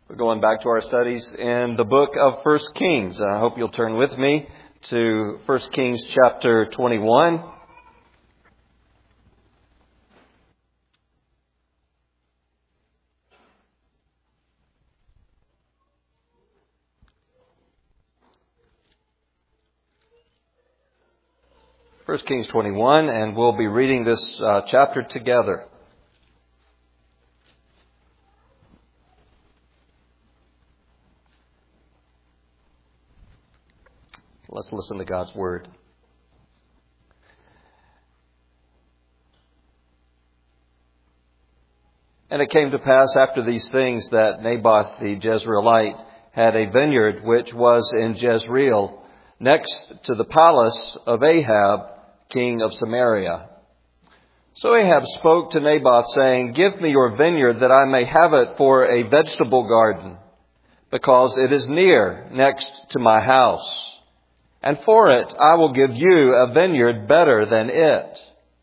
We're going back to our studies in the book of 1 Kings. I hope you'll turn with me to 1 Kings chapter 21. First Kings 21, and we'll be reading this chapter together. Let's listen to God's Word. And it came to pass after these things that Naboth the Jezreelite had a vineyard which was in Jezreel, next to the palace of Ahab, king of Samaria. So Ahab spoke to Naboth, saying, "Give me your vineyard, that I may have it for a vegetable garden, because it is near, next to my house. And for it I will give you a vineyard better than it.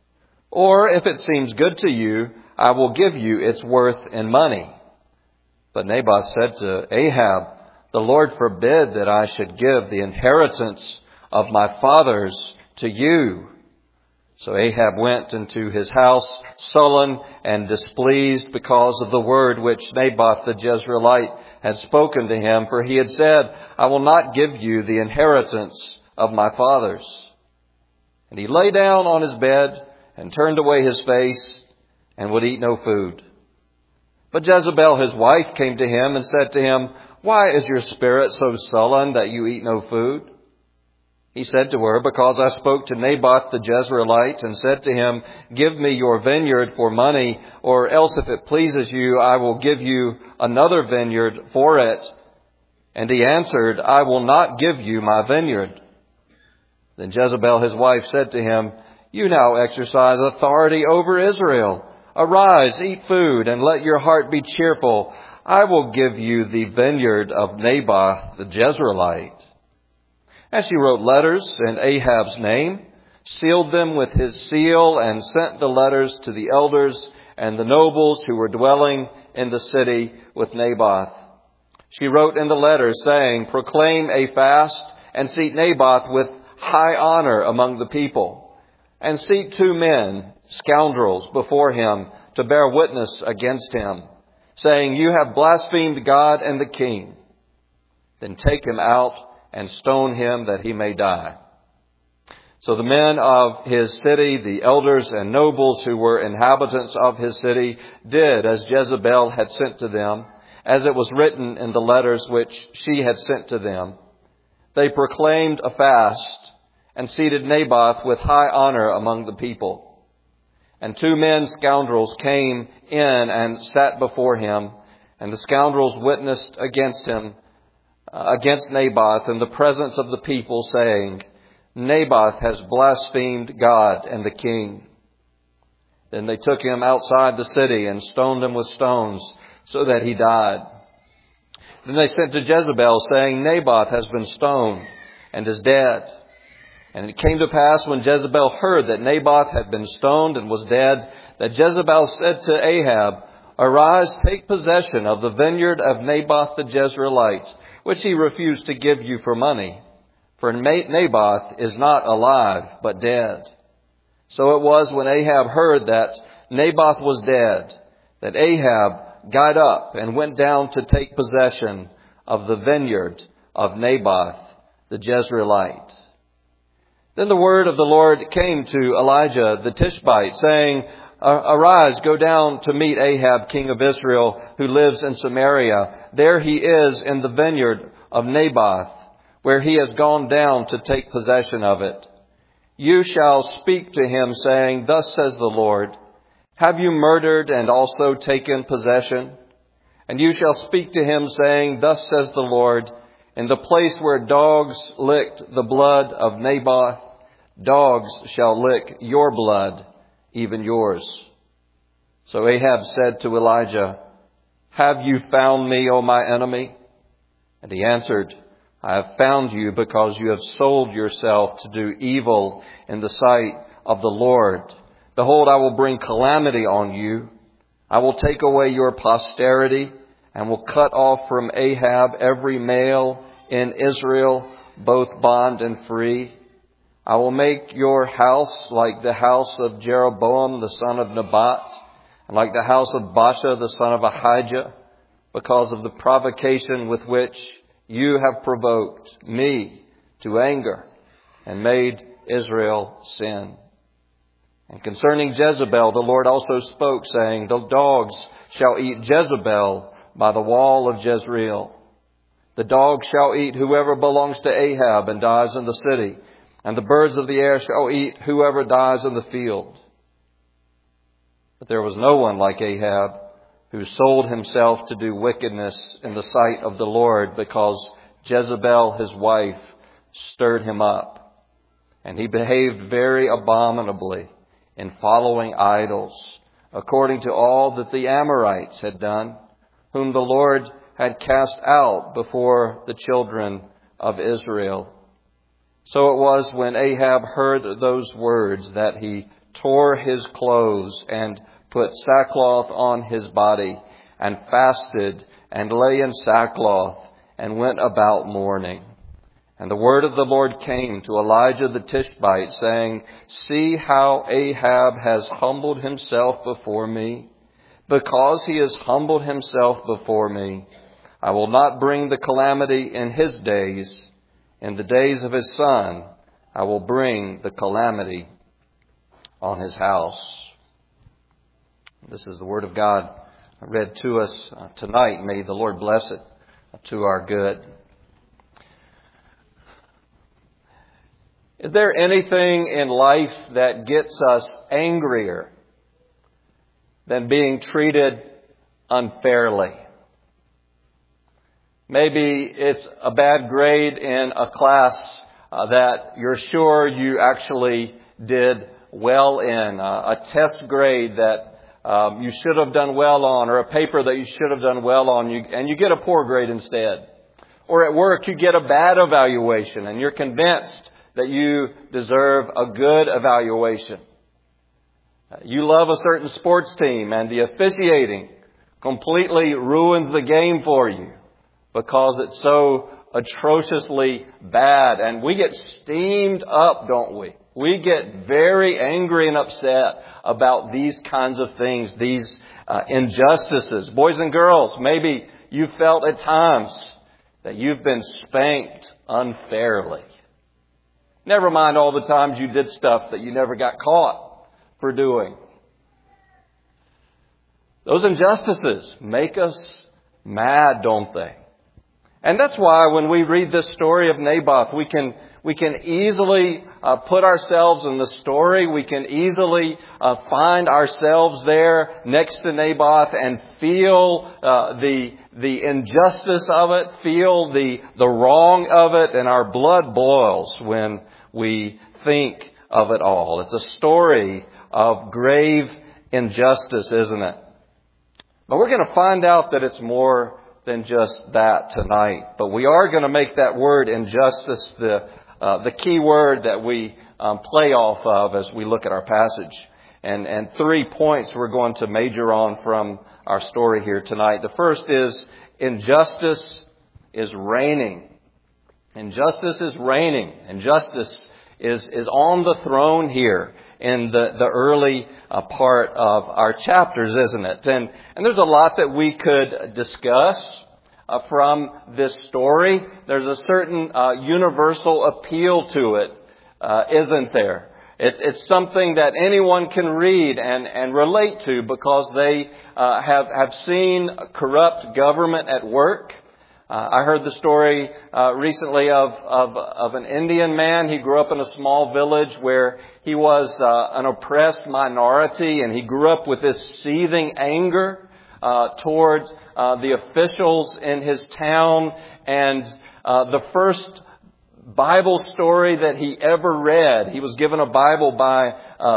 Or if it seems good to you, I will give you its worth in money." But Naboth said to Ahab, "The Lord forbid that I should give the inheritance of my fathers to you." So Ahab went into his house sullen and displeased because of the word which Naboth the Jezreelite had spoken to him. For he had said, "I will not give you the inheritance of my fathers." And he lay down on his bed and turned away his face and would eat no food. But Jezebel his wife came to him and said to him, "Why is your spirit so sullen that you eat no food?" He said to her, "Because I spoke to Naboth the Jezreelite and said to him, 'Give me your vineyard for money, or else if it pleases you, I will give you another vineyard for it.' And he answered, 'I will not give you my vineyard.' Then Jezebel his wife said to him, 'You now exercise authority over Israel. Arise, eat food, and let your heart be cheerful. I will give you the vineyard of Naboth the Jezreelite.' And she wrote letters in Ahab's name, sealed them with his seal, and sent the letters to the elders and the nobles who were dwelling in the city with Naboth. She wrote in the letters, saying, 'Proclaim a fast, and seat Naboth with high honor among the people. And seat 2 men, scoundrels, before him to bear witness against him, saying, "You have blasphemed God and the king. Then take him out and stone him that he may die." So the men of his city, the elders and nobles who were inhabitants of his city, did as Jezebel had sent to them, as it was written in the letters which she had sent to them. They proclaimed a fast and seated Naboth with high honor among the people. And 2 men scoundrels came in and sat before him, and the scoundrels witnessed against him, against Naboth in the presence of the people, saying, "Naboth has blasphemed God and the king." Then they took him outside the city and stoned him with stones, so that he died. Then they sent to Jezebel, saying, "Naboth has been stoned and is dead." And it came to pass, when Jezebel heard that Naboth had been stoned and was dead, that Jezebel said to Ahab, "Arise, take possession of the vineyard of Naboth the Jezreelite, which he refused to give you for money. For Naboth is not alive, but dead." So it was, when Ahab heard that Naboth was dead, that Ahab got up and went down to take possession of the vineyard of Naboth the Jezreelite. Then the word of the Lord came to Elijah the Tishbite, saying, "Arise, go down to meet Ahab, king of Israel, who lives in Samaria. There he is in the vineyard of Naboth, where he has gone down to take possession of it. You shall speak to him, saying, 'Thus says the Lord, have you murdered and also taken possession?' And you shall speak to him, saying, 'Thus says the Lord, in the place where dogs licked the blood of Naboth, dogs shall lick your blood, even yours.'" So Ahab said to Elijah, "Have you found me, O my enemy?" And he answered, "I have found you because you have sold yourself to do evil in the sight of the Lord. Behold, I will bring calamity on you. I will take away your posterity and will cut off from Ahab every male in Israel, both bond and free. I will make your house like the house of Jeroboam the son of Nebat, and like the house of Baasha the son of Ahijah, because of the provocation with which you have provoked me to anger and made Israel sin. And concerning Jezebel, the Lord also spoke, saying, the dogs shall eat Jezebel by the wall of Jezreel. The dog shall eat whoever belongs to Ahab and dies in the city, and the birds of the air shall eat whoever dies in the field. But there was no one like Ahab, who sold himself to do wickedness in the sight of the Lord, because Jezebel, his wife, stirred him up. And he behaved very abominably in following idols, according to all that the Amorites had done, whom the Lord had cast out before the children of Israel. So it was when Ahab heard those words that he tore his clothes and put sackcloth on his body and fasted and lay in sackcloth and went about mourning. And the word of the Lord came to Elijah the Tishbite, saying, see how Ahab has humbled himself before me. Because he has humbled himself before me, I will not bring the calamity in his days. In the days of his son, I will bring the calamity on his house. This is the word of God read to us tonight. May the Lord bless it to our good. Is there anything in life that gets us angrier than being treated unfairly? Maybe it's a bad grade in a class that you're sure you actually did well in, a test grade that you should have done well on, or a paper that you should have done well on, and you get a poor grade instead. Or at work, you get a bad evaluation, and you're convinced that you deserve a good evaluation. You love a certain sports team, and the officiating completely ruins the game for you because it's so atrociously bad. And we get steamed up, don't we? We get very angry and upset about these kinds of things, these injustices. Boys and girls, maybe you felt at times that you've been spanked unfairly. Never mind all the times you did stuff that you never got caught for doing. Those injustices make us mad, don't they? And that's why when we read this story of Naboth, we can easily put ourselves in the story. We can easily find ourselves there next to Naboth and feel the injustice of it, feel the wrong of it, and our blood boils when we think of it all. It's a story of grave injustice, isn't it? But we're going to find out that it's more than just that tonight. But we are going to make that word injustice the key word that we play off of as we look at our passage. And 3 points we're going to major on from our story here tonight. The first is injustice is reigning. Injustice is reigning. Injustice is on the throne here in the early part of our chapters, isn't it? And there's a lot that we could discuss from this story. There's a certain universal appeal to it, isn't there? It's something that anyone can read and relate to because they have seen corrupt government at work. I heard the story recently of an Indian man. He grew up in a small village where he was an oppressed minority, and he grew up with this seething anger towards the officials in his town. And the first Bible story that he ever read, he was given a Bible by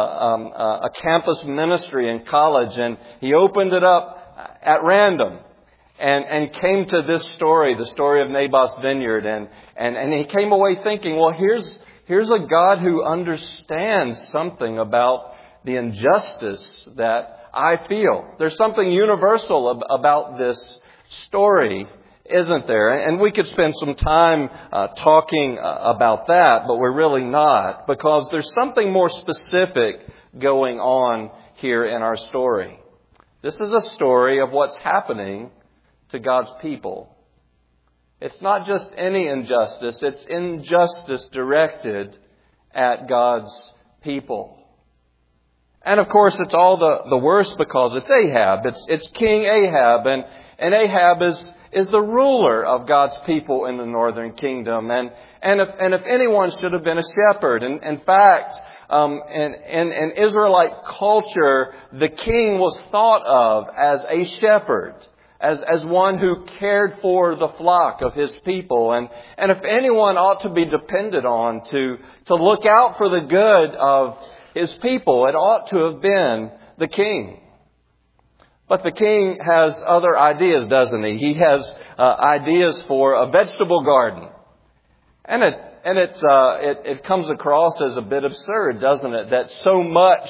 a campus ministry in college, and he opened it up at random. And came to this story, the story of Naboth's vineyard, and he came away thinking, well, here's a God who understands something about the injustice that I feel. There's something universal about this story, isn't there? And we could spend some time talking about that, but we're really not, because there's something more specific going on here in our story. This is a story of what's happening to God's people. It's not just any injustice, it's injustice directed at God's people. And of course, it's all the worse because it's Ahab. It's King Ahab, and Ahab is the ruler of God's people in the northern kingdom. And if anyone should have been a shepherd, and in fact, in Israelite culture, the king was thought of as a shepherd, as one who cared for the flock of his people. And if anyone ought to be depended on to look out for the good of his people, it ought to have been the king. But the king has other ideas, doesn't he? He has ideas for a vegetable garden. And it comes across as a bit absurd, doesn't it? That so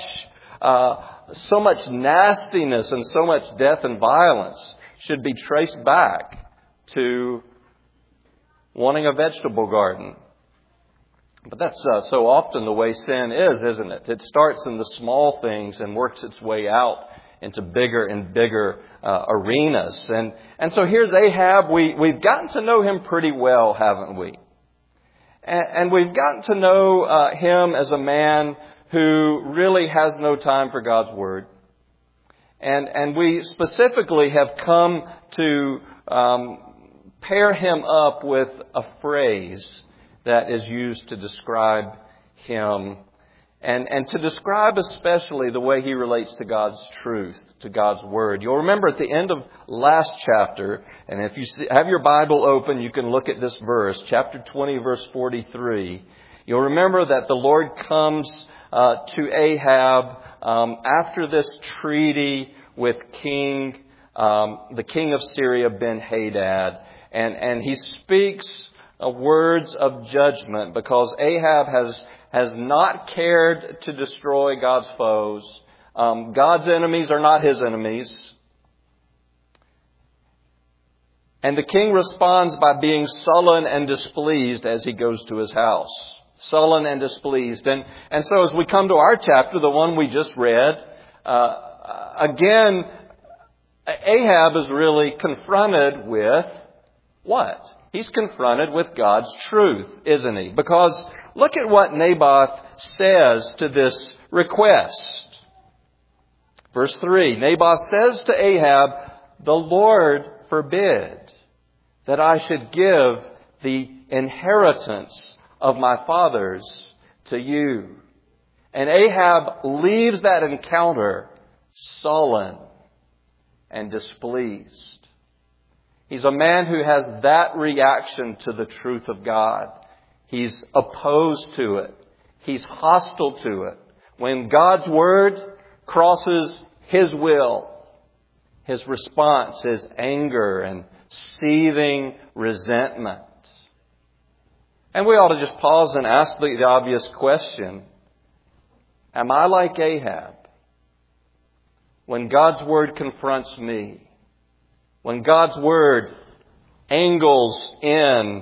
much nastiness and so much death and violence should be traced back to wanting a vegetable garden. But that's so often the way sin is, isn't it? It starts in the small things and works its way out into bigger and bigger arenas. And so here's Ahab. We've gotten to know him pretty well, haven't we? And we've gotten to know him as a man who really has no time for God's Word. And we specifically have come to pair him up with a phrase that is used to describe him and to describe especially the way he relates to God's truth, to God's Word. You'll remember at the end of last chapter, and if you have your Bible open, you can look at this verse, chapter 20, verse 43. You'll remember that the Lord comes to Ahab after this treaty with the king of Syria, Ben-Hadad, and he speaks words of judgment because Ahab has not cared to destroy God's foes. God's enemies are not his enemies. And the king responds by being sullen and displeased as he goes to his house. Sullen and displeased. And so as we come to our chapter, the one we just read, again, Ahab is really confronted with what? He's confronted with God's truth, isn't he? Because look at what Naboth says to this request. Verse 3, Naboth says to Ahab, "The Lord forbid that I should give the inheritance of my fathers to you." And Ahab leaves that encounter sullen and displeased. He's a man who has that reaction to the truth of God. He's opposed to it. He's hostile to it. When God's Word crosses his will, his response is anger and seething resentment. And we ought to just pause and ask the obvious question. Am I like Ahab? When God's Word confronts me, when God's Word angles in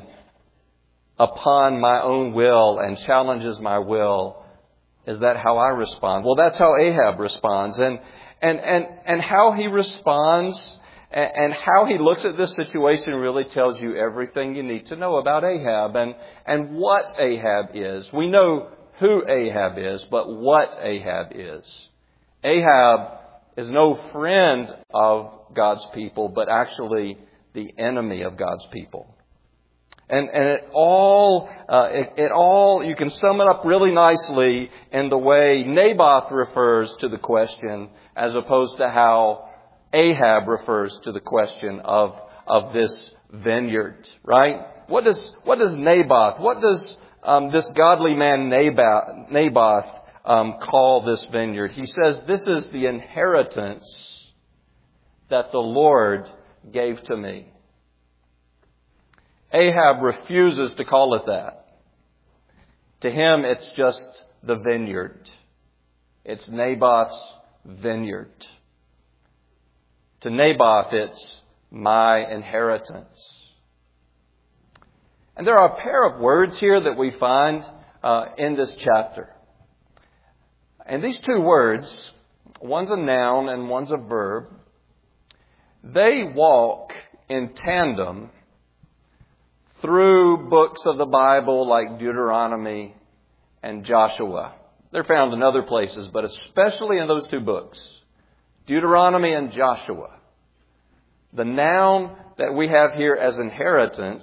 upon my own will and challenges my will, is that how I respond? Well, that's how Ahab responds. And how he responds and how he looks at this situation really tells you everything you need to know about Ahab and what Ahab is. We know who Ahab is, but what Ahab is. Ahab is no friend of God's people, but actually the enemy of God's people. And it all, you can sum it up really nicely in the way Naboth refers to the question as opposed to how Ahab refers to the question of this vineyard, right? What does Naboth, what does this godly man Naboth call this vineyard? He says, "This is the inheritance that the Lord gave to me." Ahab refuses to call it that. To him, it's just the vineyard. It's Naboth's vineyard. To Naboth, it's my inheritance. And there are a pair of words here that we find in this chapter. And these two words, one's a noun and one's a verb, they walk in tandem through books of the Bible like Deuteronomy and Joshua. They're found in other places, but especially in those two books, Deuteronomy and Joshua. The noun that we have here as inheritance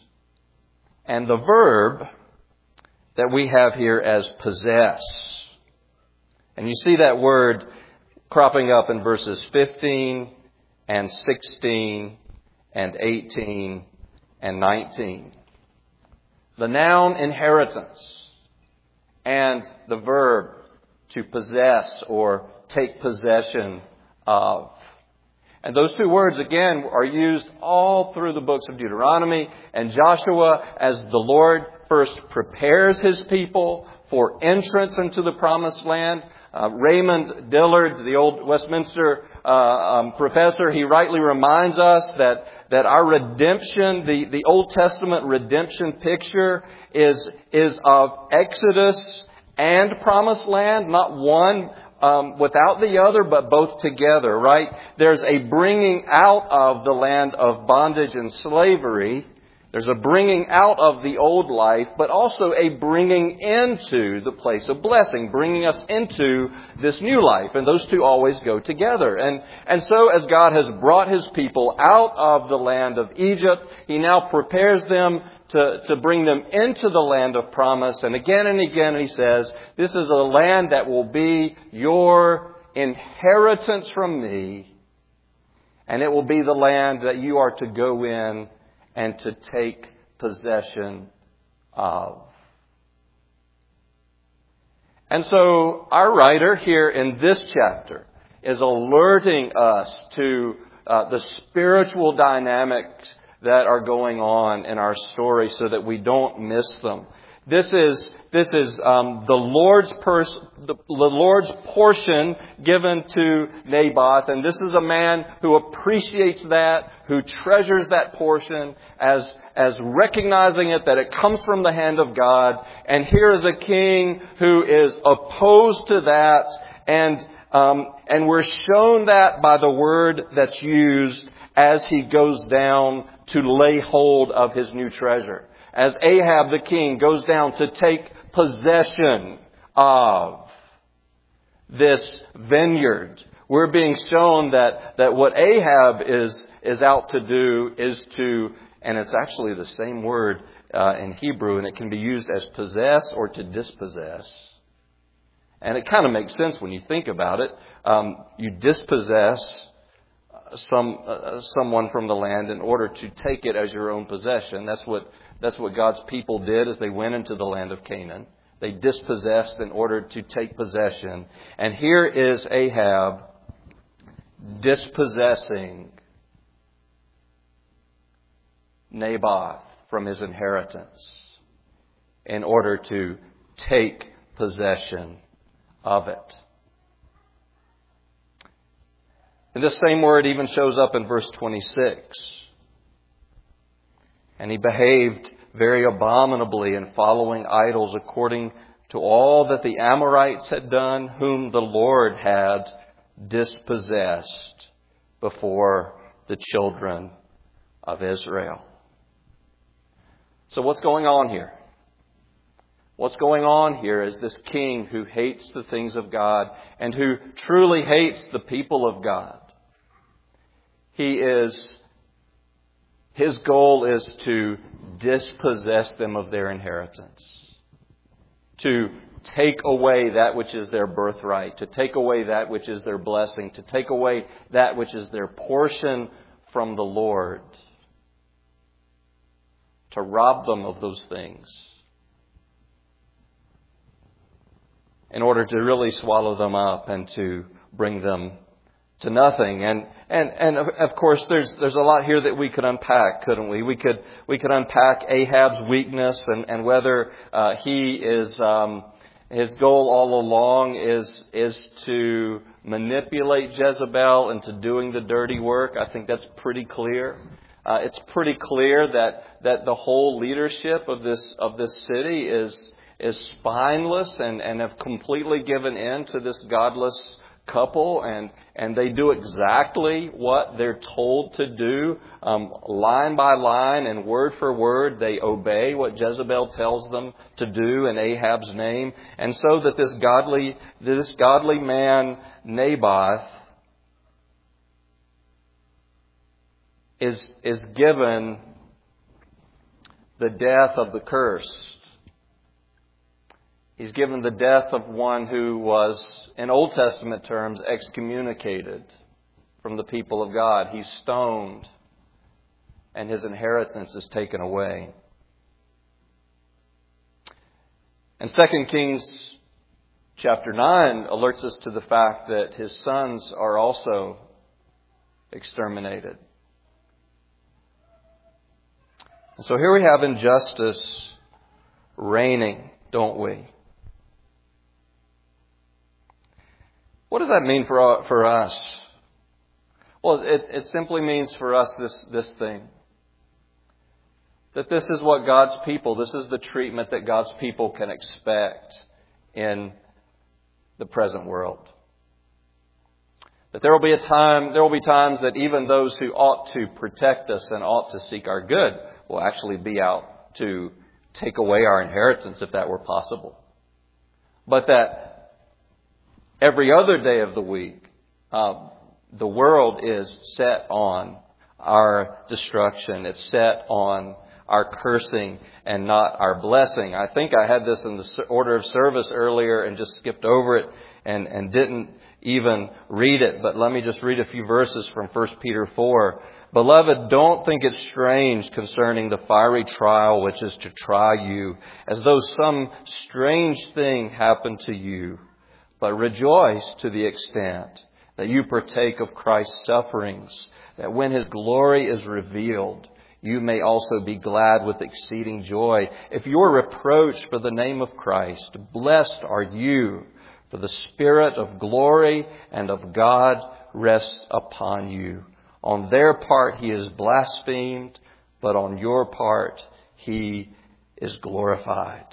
and the verb that we have here as possess. And you see that word cropping up in verses 15 and 16 and 18 and 19. The noun inheritance and the verb to possess or take possession of. And those two words, again, are used all through the books of Deuteronomy and Joshua as the Lord first prepares His people for entrance into the Promised Land. Raymond Dillard, the old Westminster professor, he rightly reminds us that our redemption, the Old Testament redemption picture is of Exodus and Promised Land, not one without the other, but both together, right? There's a bringing out of the land of bondage and slavery. There's a bringing out of the old life, but also a bringing into the place of blessing, bringing us into this new life. And those two always go together. And so as God has brought His people out of the land of Egypt, He now prepares them to bring them into the land of promise. And again, He says, this is a land that will be your inheritance from me. And it will be the land that you are to go in and to take possession of. And so our writer here in this chapter is alerting us to the spiritual dynamics that are going on in our story so that we don't miss them. This is the Lord's portion given to Naboth, and this is a man who appreciates that, who treasures that portion as recognizing it that it comes from the hand of God. And here is a king who is opposed to that, and we're shown that by the word that's used as he goes down to lay hold of his new treasure. As Ahab the king goes down to take possession of this vineyard, we're being shown that what Ahab is out to do is to, and it's actually the same word in Hebrew, and it can be used as possess or to dispossess. And it kind of makes sense when you think about it. You dispossess someone from the land in order to take it as your own possession. That's what God's people did as they went into the land of Canaan. They dispossessed in order to take possession. And here is Ahab dispossessing Naboth from his inheritance in order to take possession of it. And this same word even shows up in verse 26. And he behaved very abominably in following idols according to all that the Amorites had done, whom the Lord had dispossessed before the children of Israel. So what's going on here? What's going on here is this king who hates the things of God and who truly hates the people of God. His goal is to dispossess them of their inheritance, to take away that which is their birthright, to take away that which is their blessing, to take away that which is their portion from the Lord, to rob them of those things in order to really swallow them up and to bring them to nothing. And of course there's a lot here that we could unpack, couldn't we? We could unpack Ahab's weakness and whether he is his goal all along is to manipulate Jezebel into doing the dirty work. I think that's pretty clear. It's pretty clear that the whole leadership of this city is spineless and have completely given in to this godless couple, and they do exactly what they're told to do, line by line and word for word. They obey what Jezebel tells them to do in Ahab's name, and so that this godly man Naboth is given the death of the cursed. He's given the death of one who was, in Old Testament terms, excommunicated from the people of God. He's stoned, and his inheritance is taken away. And 2 Kings chapter 9 alerts us to the fact that his sons are also exterminated. And so here we have injustice reigning, don't we? What does that mean for us? Well, it simply means for us this thing. That this is what God's people, this is the treatment that God's people can expect in the present world. That there will be times that even those who ought to protect us and ought to seek our good will actually be out to take away our inheritance if that were possible. But that every other day of the week, the world is set on our destruction. It's set on our cursing and not our blessing. I think I had this in the order of service earlier and just skipped over it and didn't even read it. But let me just read a few verses from 1 Peter 4. Beloved, don't think it strange concerning the fiery trial which is to try you, as though some strange thing happened to you. But rejoice to the extent that you partake of Christ's sufferings, that when His glory is revealed, you may also be glad with exceeding joy. If you are reproached for the name of Christ, blessed are you, for the Spirit of glory and of God rests upon you. On their part He is blasphemed, but on your part He is glorified.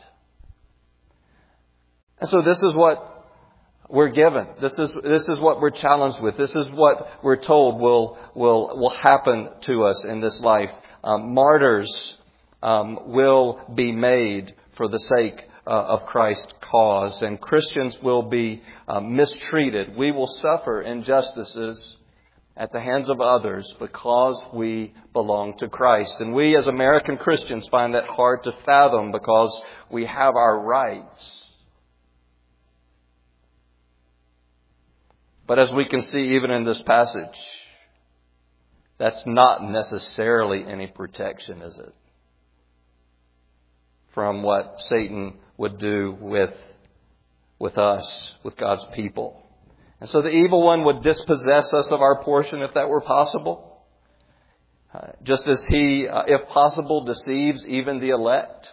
And so this is what we're given. This is what we're challenged with. This is what we're told will happen to us in this life. Martyrs will be made for the sake of Christ's cause, and Christians will be mistreated. We will suffer injustices at the hands of others because we belong to Christ. And we as American Christians find that hard to fathom because we have our rights. But as we can see even in this passage, that's not necessarily any protection, is it? From what Satan would do with us, with God's people. And so the evil one would dispossess us of our portion if that were possible. Just as he, if possible, deceives even the elect.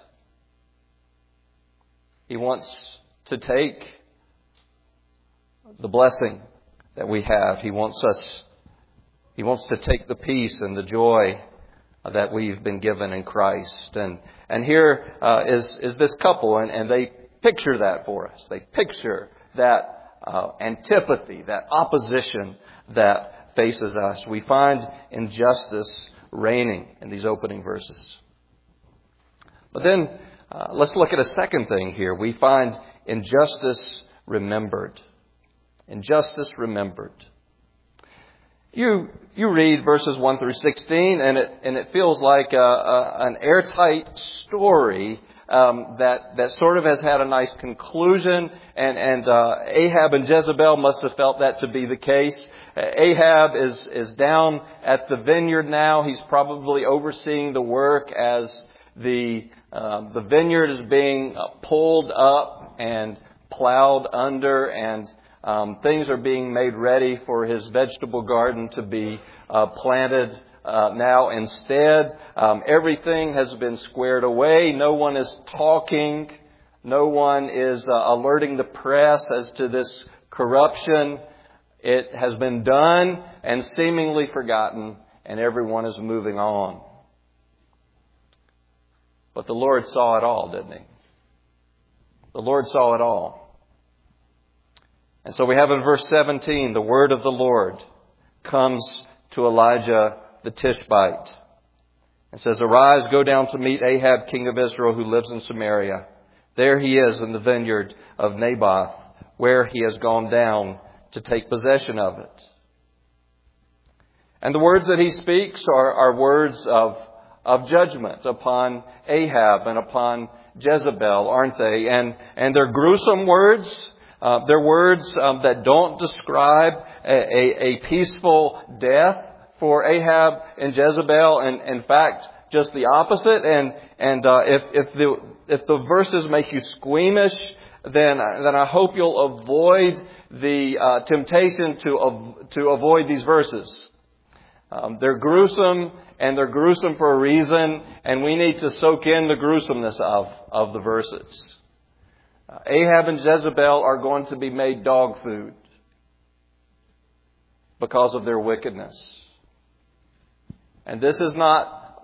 He wants to take the blessing that we have. He wants to take the peace and the joy that we've been given in Christ. And here is this couple, and they picture that for us. They picture that antipathy, that opposition that faces us. We find injustice reigning in these opening verses. But then let's look at a second thing here. We find injustice remembered. Injustice remembered. You read verses 1 through 16, and it feels like an airtight story that sort of has had a nice conclusion, and Ahab and Jezebel must have felt that to be the case. Ahab is down at the vineyard now. He's probably overseeing the work as the vineyard is being pulled up and plowed under, and things are being made ready for his vegetable garden to be planted now instead. Everything has been squared away. No one is talking. No one is alerting the press as to this corruption It has been done and seemingly forgotten, and everyone is moving on. But the Lord saw it all, didn't He? The Lord saw it all. And so we have in verse 17, the word of the Lord comes to Elijah the Tishbite. It says, "Arise, go down to meet Ahab, king of Israel, who lives in Samaria. There he is in the vineyard of Naboth, where he has gone down to take possession of it." And the words that he speaks are words of judgment upon Ahab and upon Jezebel, aren't they? And they're gruesome words. They're words that don't describe a peaceful death for Ahab and Jezebel, and in fact, just the opposite. And if the verses make you squeamish, then I hope you'll avoid the temptation to avoid these verses. They're gruesome, and they're gruesome for a reason, and we need to soak in the gruesomeness of the verses. Ahab and Jezebel are going to be made dog food because of their wickedness. And this is not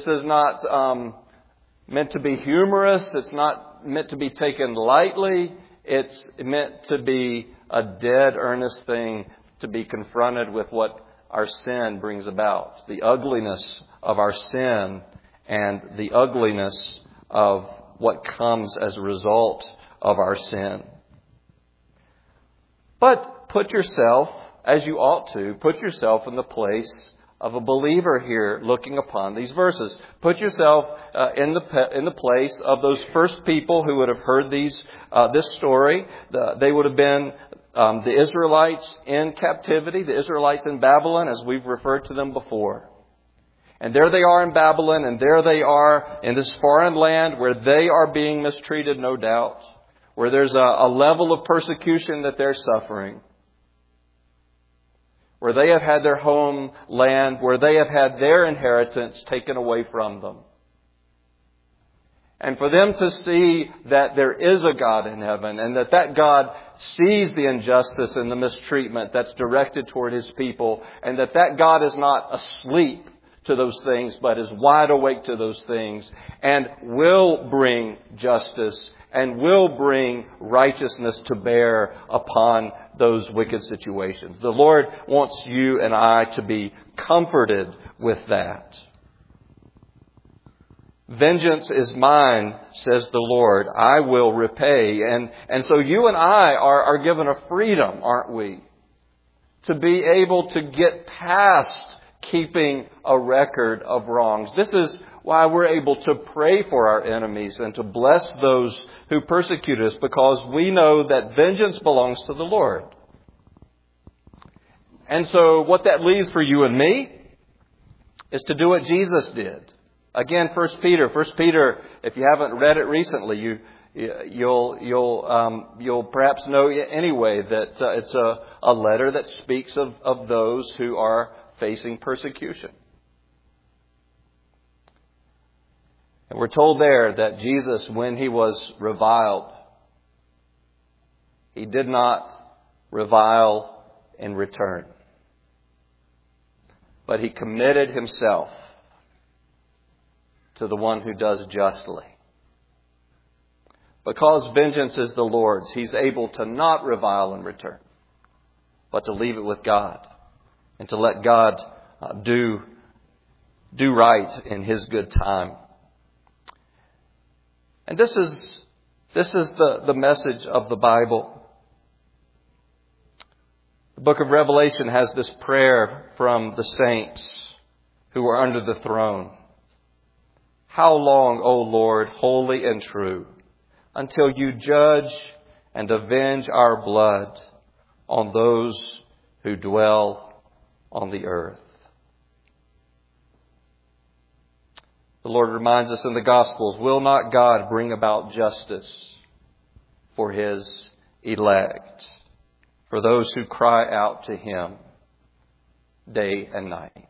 meant to be humorous. It's not meant to be taken lightly. It's meant to be a dead, earnest thing, to be confronted with what our sin brings about, the ugliness of our sin and the ugliness of what comes as a result of our sin. But put yourself, as you ought to, put yourself in the place of a believer here looking upon these verses. Put yourself in the place of those first people who would have heard this story. They would have been the Israelites in captivity, the Israelites in Babylon, as we've referred to them before. And there they are in Babylon, and there they are in this foreign land where they are being mistreated, no doubt, where there's a level of persecution that they're suffering, where they have had their homeland, where they have had their inheritance taken away from them. And for them to see that there is a God in heaven, and that God sees the injustice and the mistreatment that's directed toward His people, and that God is not asleep to those things, but is wide awake to those things, and will bring justice and will bring righteousness to bear upon those wicked situations. The Lord wants you and I to be comforted with that. "Vengeance is mine, says the Lord. I will repay." And so you and I are given a freedom, aren't we? To be able to get past keeping a record of wrongs. This is why we're able to pray for our enemies and to bless those who persecute us, because we know that vengeance belongs to the Lord. And so what that leaves for you and me is to do what Jesus did. Again, 1 Peter, if you haven't read it recently, you'll perhaps know anyway that it's a letter that speaks of those who are facing persecution. And we're told there that Jesus, when He was reviled, He did not revile in return, but He committed Himself to the one who does justly. Because vengeance is the Lord's, He's able to not revile in return, but to leave it with God and to let God do right in His good time. And this is the message of the Bible. The book of Revelation has this prayer from the saints who are under the throne. "How long, O Lord, holy and true, until you judge and avenge our blood on those who dwell on the earth?" The Lord reminds us in the Gospels, will not God bring about justice for His elect, for those who cry out to Him day and night?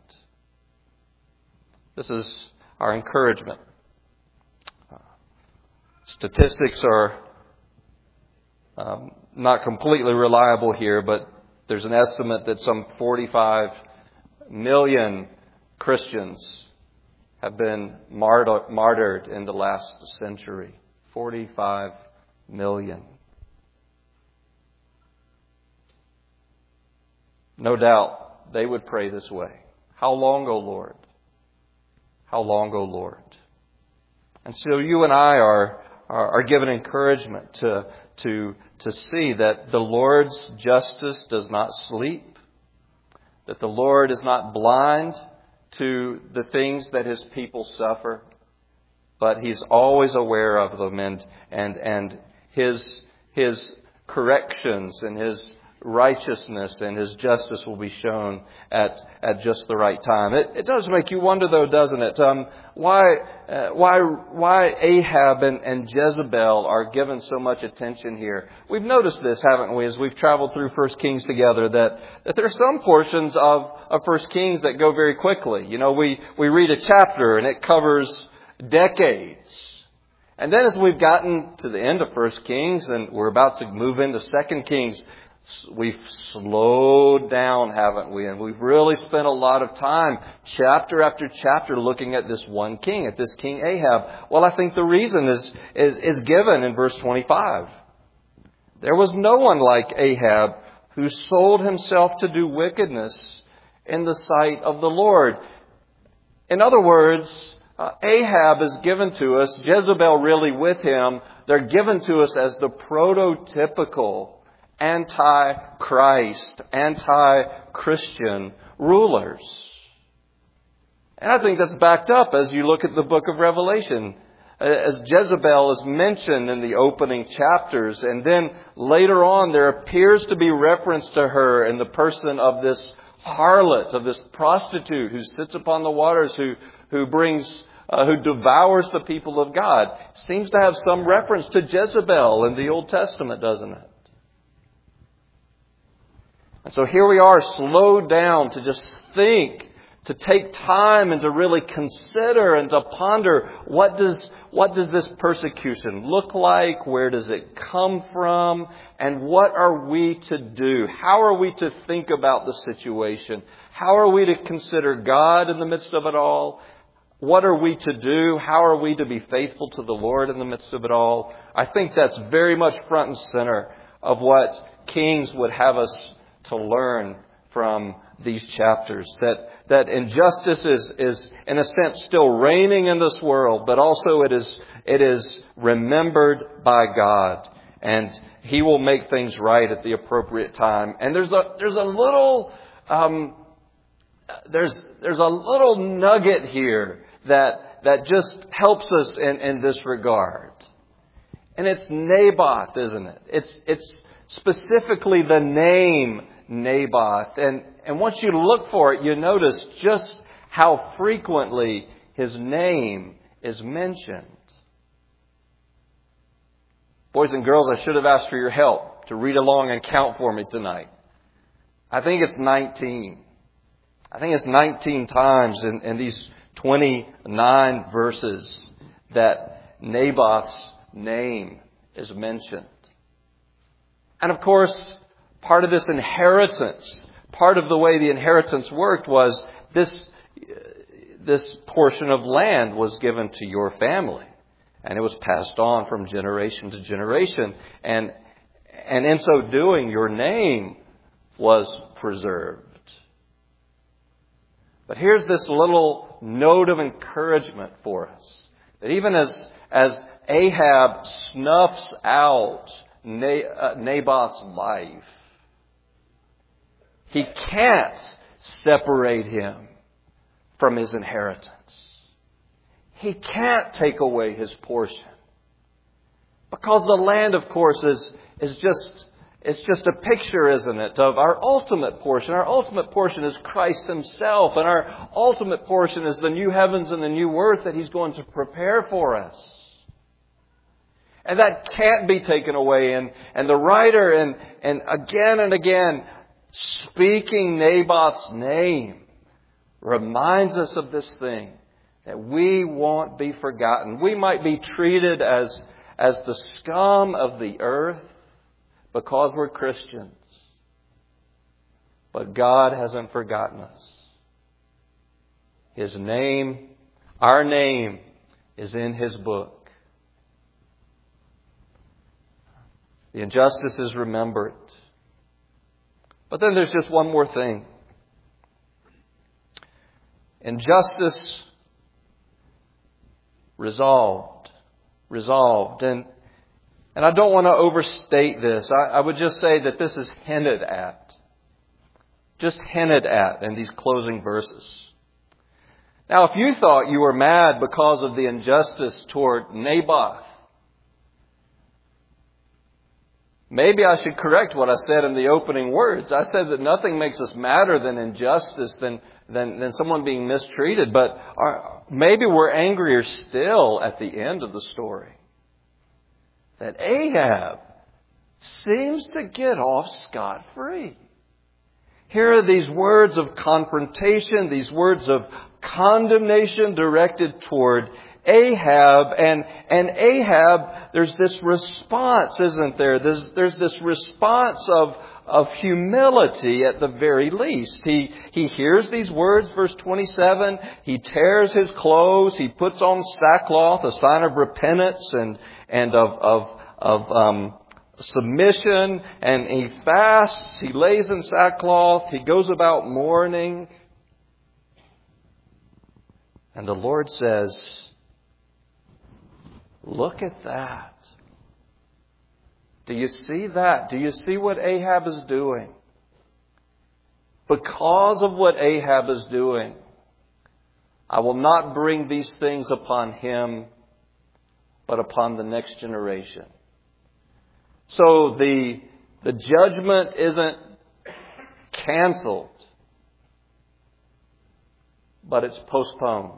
This is our encouragement. Statistics are not completely reliable here, but There's an estimate that some 45 million Christians have been martyred in the last century. 45 million. No doubt they would pray this way. How long, O Lord? How long, O Lord? And so you and I are given encouragement to see that the Lord's justice does not sleep, that the Lord is not blind to the things that His people suffer, but He's always aware of them, and His corrections and His righteousness and His justice will be shown at just the right time. It does make you wonder, though, doesn't it? Why Ahab and Jezebel are given so much attention here? We've noticed this, haven't we, as we've traveled through 1 Kings together, that there are some portions of 1 Kings that go very quickly. You know, we read a chapter and it covers decades. And then as we've gotten to the end of 1 Kings and we're about to move into 2 Kings, we've slowed down, haven't we? And we've really spent a lot of time, chapter after chapter, looking at this one king, at this King Ahab. Well, I think the reason is given in verse 25. There was no one like Ahab who sold himself to do wickedness in the sight of the Lord. In other words, Ahab is given to us, Jezebel really with him, they're given to us as the prototypical anti-Christ, anti-Christian rulers. And I think that's backed up as you look at the book of Revelation. As Jezebel is mentioned in the opening chapters, and then later on there appears to be reference to her in the person of this harlot, of this prostitute who sits upon the waters, who devours the people of God. Seems to have some reference to Jezebel in the Old Testament, doesn't it? And so here we are, slowed down to just think, to take time and to really consider and to ponder, what does this persecution look like? Where does it come from? And what are we to do? How are we to think about the situation? How are we to consider God in the midst of it all? What are we to do? How are we to be faithful to the Lord in the midst of it all? I think that's very much front and center of what Kings would have us to learn from these chapters. That injustice is in a sense still reigning in this world, but also it is remembered by God, and He will make things right at the appropriate time. And there's a little nugget here that just helps us in this regard. And it's Naboth, isn't it? It's specifically the name Naboth. And once you look for it, you notice just how frequently his name is mentioned. Boys and girls, I should have asked for your help to read along and count for me tonight. I think it's 19. I think it's 19 times in these 29 verses that Naboth's name is mentioned. And of course, part of this inheritance, part of the way the inheritance worked was this portion of land was given to your family. And it was passed on from generation to generation. And in so doing, your name was preserved. But here's this little note of encouragement for us. That even as Ahab snuffs out Naboth's life, he can't separate him from his inheritance. He can't take away his portion. Because the land, of course, is just a picture, isn't it, of our ultimate portion. Our ultimate portion is Christ Himself. And our ultimate portion is the new heavens and the new earth that He's going to prepare for us. And that can't be taken away. And the writer, and again, speaking Naboth's name, reminds us of this thing, that we won't be forgotten. We might be treated as the scum of the earth because we're Christians. But God hasn't forgotten us. His name, our name, is in His book. The injustice is remembered. But then there's just one more thing. Injustice resolved. And I don't want to overstate this. I would just say that this is hinted at. Just hinted at in these closing verses. Now, if you thought you were mad because of the injustice toward Naboth, maybe I should correct what I said in the opening words. I said that nothing makes us madder than injustice, than someone being mistreated. But maybe we're angrier still at the end of the story. That Ahab seems to get off scot-free. Here are these words of confrontation, these words of condemnation directed toward Ahab. And Ahab, there's this response, isn't there? There's this response of humility at the very least. He hears these words, verse 27. He tears his clothes. He puts on sackcloth, a sign of repentance and of submission. And he fasts. He lays in sackcloth. He goes about mourning. And the Lord says, look at that. Do you see that? Do you see what Ahab is doing? Because of what Ahab is doing, I will not bring these things upon him, but upon the next generation. So the judgment isn't canceled, but it's postponed.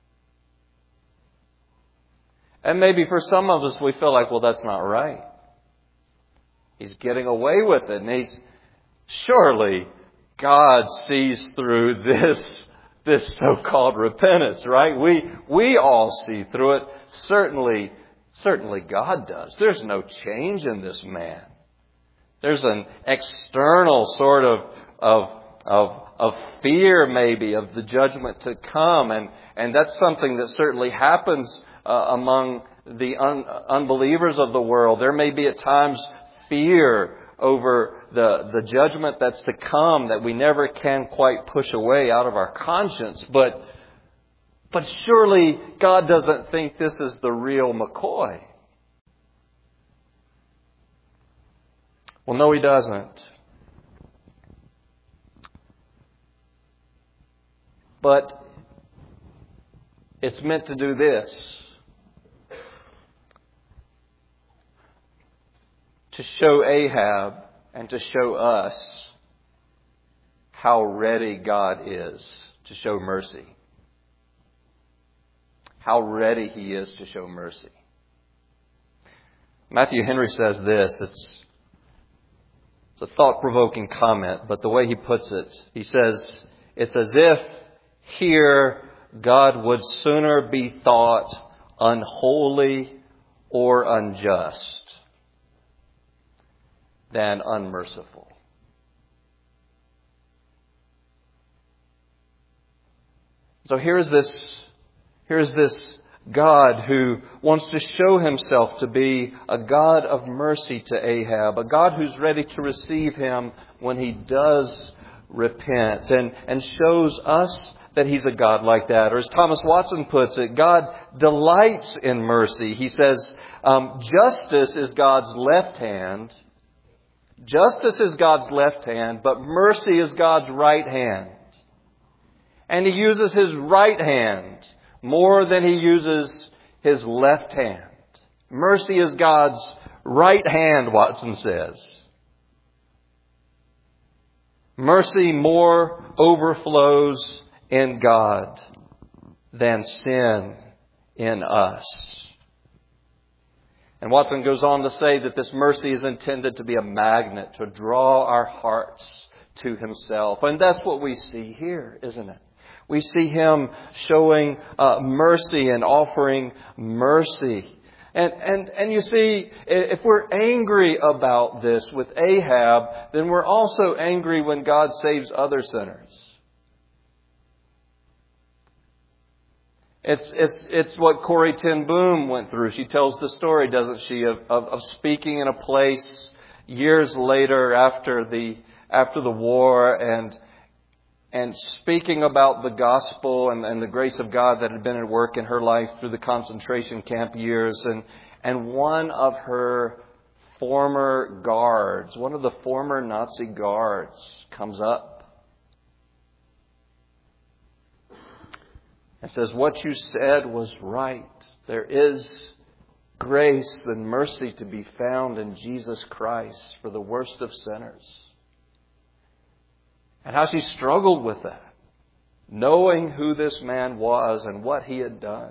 And maybe for some of us we feel like, well, that's not right. He's getting away with it. And surely God sees through this so-called repentance, right? We all see through it. Certainly God does. There's no change in this man. There's an external sort of fear maybe of the judgment to come. And that's something that certainly happens among the unbelievers of the world. There may be at times fear over the judgment that's to come that we never can quite push away out of our conscience. But surely God doesn't think this is the real McCoy. Well, no, He doesn't. But it's meant to do this. To show Ahab and to show us how ready God is to show mercy. How ready He is to show mercy. Matthew Henry says this. It's a thought-provoking comment, but the way he puts it, he says, it's as if here God would sooner be thought unholy or unjust than unmerciful. So here's this God who wants to show Himself to be a God of mercy to Ahab, a God who's ready to receive him when he does repent, and shows us that He's a God like that. Or as Thomas Watson puts it, God delights in mercy. He says, justice is God's left hand. Justice is God's left hand, but mercy is God's right hand. And He uses His right hand more than He uses His left hand. Mercy is God's right hand, Watson says. Mercy more overflows in God than sin in us. And Watson goes on to say that this mercy is intended to be a magnet to draw our hearts to Himself. And that's what we see here, isn't it? We see Him showing mercy and offering mercy. And you see, if we're angry about this with Ahab, then we're also angry when God saves other sinners. It's what Corrie ten Boom went through. She tells the story, doesn't she, of speaking in a place years later after the war and speaking about the gospel and the grace of God that had been at work in her life through the concentration camp years. And one of her former guards, one of the former Nazi guards, comes up and says, "What you said was right. There is grace and mercy to be found in Jesus Christ for the worst of sinners." And how she struggled with that, knowing who this man was and what he had done.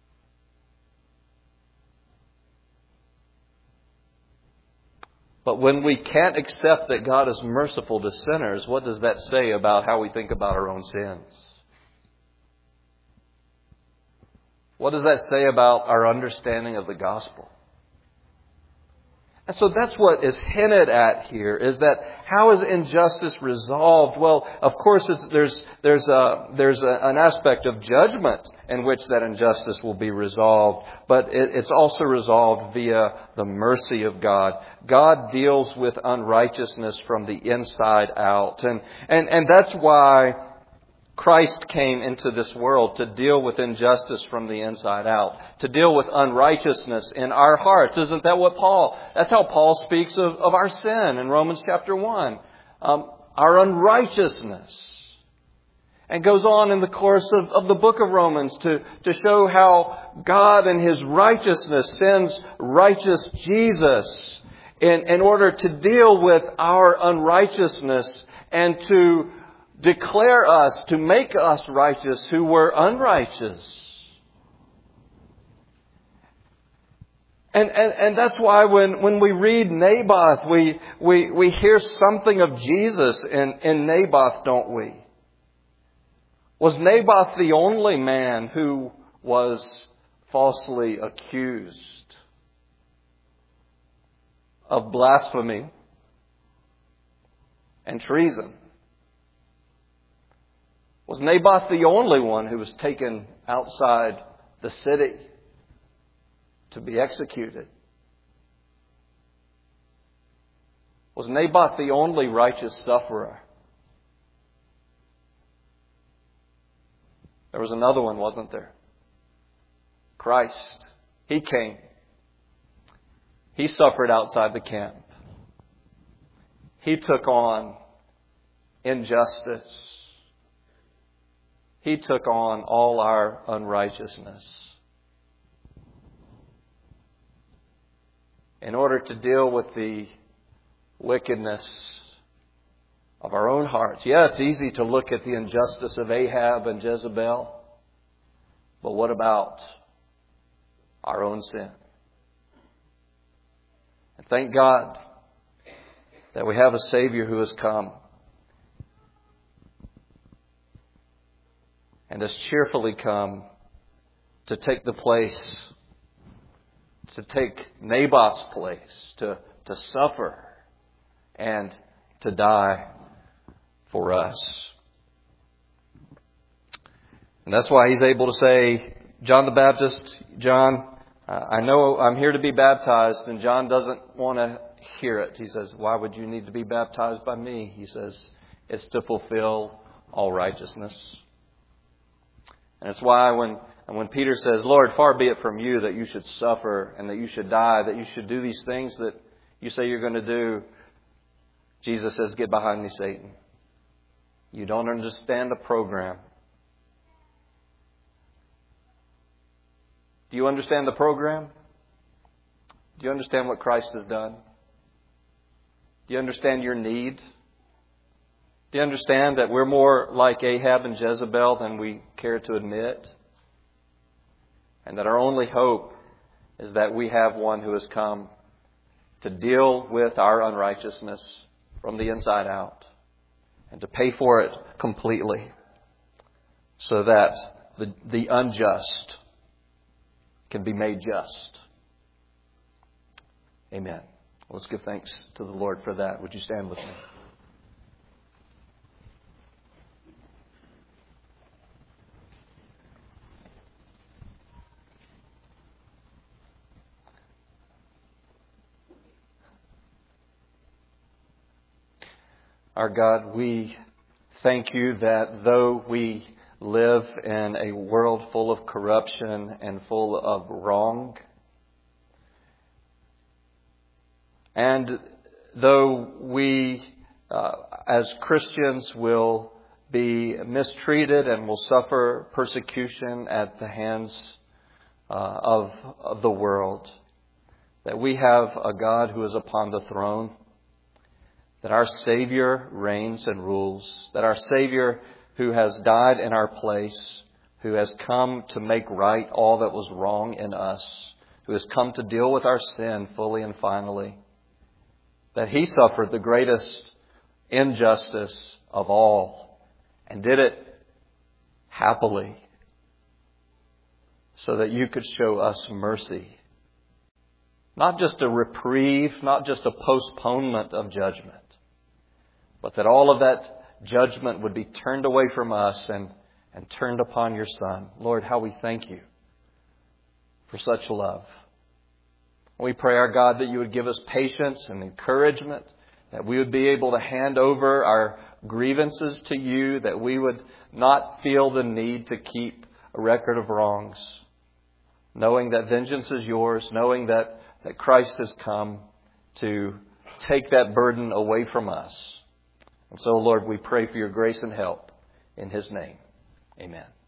But when we can't accept that God is merciful to sinners, what does that say about how we think about our own sins? What does that say about our understanding of the gospel? And so that's what is hinted at here, is that how is injustice resolved? Well, of course, there's an aspect of judgment in which that injustice will be resolved, but it's also resolved via the mercy of God. God deals with unrighteousness from the inside out. And that's why Christ came into this world, to deal with injustice from the inside out, to deal with unrighteousness in our hearts. Isn't that that's how Paul speaks of our sin in Romans chapter 1. Our unrighteousness. And goes on in the course of the book of Romans to show how God in His righteousness sends righteous Jesus in order to deal with our unrighteousness and to declare us, to make us righteous who were unrighteous. And that's why when we read Naboth, we hear something of Jesus in Naboth, don't we? Was Naboth the only man who was falsely accused of blasphemy and treason? Was Naboth the only one who was taken outside the city to be executed? Was Naboth the only righteous sufferer? There was another one, wasn't there? Christ. He came. He suffered outside the camp. He took on injustice. He took on all our unrighteousness in order to deal with the wickedness of our own hearts. Yeah, it's easy to look at the injustice of Ahab and Jezebel, but what about our own sin? And thank God that we have a Savior who has come and has cheerfully come to take the place, to take Naboth's place, to suffer and to die for us. And that's why He's able to say, John the Baptist, John, I know I'm here to be baptized, and John doesn't want to hear it. He says, why would you need to be baptized by me? He says, it's to fulfill all righteousness. And it's why when Peter says, Lord, far be it from you that you should suffer and that you should die, that you should do these things that you say you're going to do, Jesus says, get behind me, Satan. You don't understand the program. Do you understand the program? Do you understand what Christ has done? Do you understand your need? Do you understand that we're more like Ahab and Jezebel than we care to admit? And that our only hope is that we have one who has come to deal with our unrighteousness from the inside out and to pay for it completely so that the unjust can be made just Amen. Let's give thanks to the Lord for that. Would you stand with me? Our God, we thank you that though we live in a world full of corruption and full of wrong, and though we as Christians will be mistreated and will suffer persecution at the hands of the world, that we have a God who is upon the throne, that our Savior reigns and rules, that our Savior who has died in our place, who has come to make right all that was wrong in us, who has come to deal with our sin fully and finally, that He suffered the greatest injustice of all and did it happily so that you could show us mercy. Not just a reprieve, not just a postponement of judgment, but that all of that judgment would be turned away from us and turned upon your Son. Lord, how we thank you for such love. We pray, our God, that you would give us patience and encouragement, that we would be able to hand over our grievances to you, that we would not feel the need to keep a record of wrongs, knowing that vengeance is yours, knowing that Christ has come to take that burden away from us. And so, Lord, we pray for your grace and help in His name. Amen.